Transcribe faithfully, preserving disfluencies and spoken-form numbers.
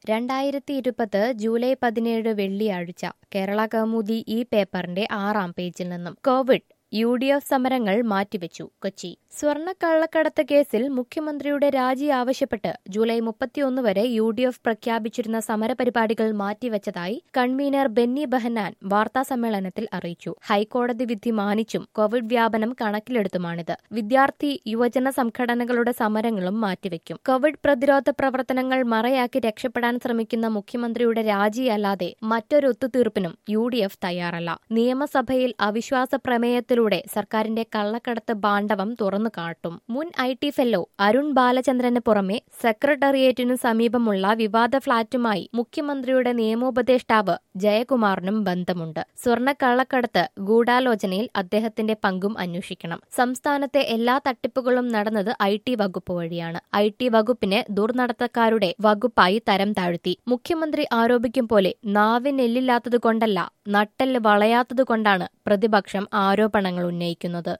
രണ്ടായിരത്തി ഇരുപത് ജൂലൈ പതിനേഴ് വെള്ളിയാഴ്ച കേരള കൗമുദി ഈ പേപ്പറിന്റെ ആറാം പേജിൽ നിന്നും കോവിഡ് യു ഡി എഫ് സമരങ്ങൾ മാറ്റിവെച്ചു. കൊച്ചി സ്വർണ്ണക്കള്ളക്കടത്ത് കേസിൽ മുഖ്യമന്ത്രിയുടെ രാജി ആവശ്യപ്പെട്ട് ജൂലൈ മുപ്പത്തിയൊന്ന് വരെ യു ഡി എഫ് പ്രഖ്യാപിച്ചിരുന്ന സമരപരിപാടികൾ മാറ്റിവെച്ചതായി കൺവീനർ ബെന്നി ബെഹനാൻ വാർത്താസമ്മേളനത്തിൽ അറിയിച്ചു. ഹൈക്കോടതി വിധി മാനിച്ചും കോവിഡ് വ്യാപനം കണക്കിലെടുത്തുമാണിത്. വിദ്യാർത്ഥി യുവജന സംഘടനകളുടെ സമരങ്ങളും മാറ്റിവെക്കും. കോവിഡ് പ്രതിരോധ പ്രവർത്തനങ്ങൾ മറയാക്കി രക്ഷപ്പെടാൻ ശ്രമിക്കുന്ന മുഖ്യമന്ത്രിയുടെ രാജിയല്ലാതെ മറ്റൊരു ഒത്തുതീർപ്പിനും യു ഡി എഫ് തയ്യാറല്ല. നിയമസഭയിൽ അവിശ്വാസ പ്രമേയത്തിൽ സർക്കാരിന്റെ കള്ളക്കടത്ത് ഭാണ്ഡവം തുറന്നു കാട്ടും. മുൻ ഐ ടി ഫെല്ലോ അരുൺ ബാലചന്ദ്രന് പുറമെ സെക്രട്ടേറിയറ്റിനു സമീപമുള്ള വിവാദ ഫ്ളാറ്റുമായി മുഖ്യമന്ത്രിയുടെ നിയമോപദേഷ്ടാവ് ജയകുമാറിനും ബന്ധമുണ്ട്. സ്വർണ്ണക്കള്ളക്കടത്ത് ഗൂഢാലോചനയിൽ അദ്ദേഹത്തിന്റെ പങ്കും അന്വേഷിക്കണം. സംസ്ഥാനത്തെ എല്ലാ തട്ടിപ്പുകളും നടന്നത് ഐ ടി വകുപ്പ് വഴിയാണ്. ഐ ടി വകുപ്പിനെ ദുർനടത്തക്കാരുടെ വകുപ്പായി തരം താഴ്ത്തി. മുഖ്യമന്ത്രി ആരോപിക്കും പോലെ നാവിനെല്ലില്ലാത്തതുകൊണ്ടല്ല, നട്ടെല്ല് വളയാത്തതുകൊണ്ടാണ് പ്രതിപക്ഷം ആരോപണങ്ങൾ ഉന്നയിക്കുന്നത്.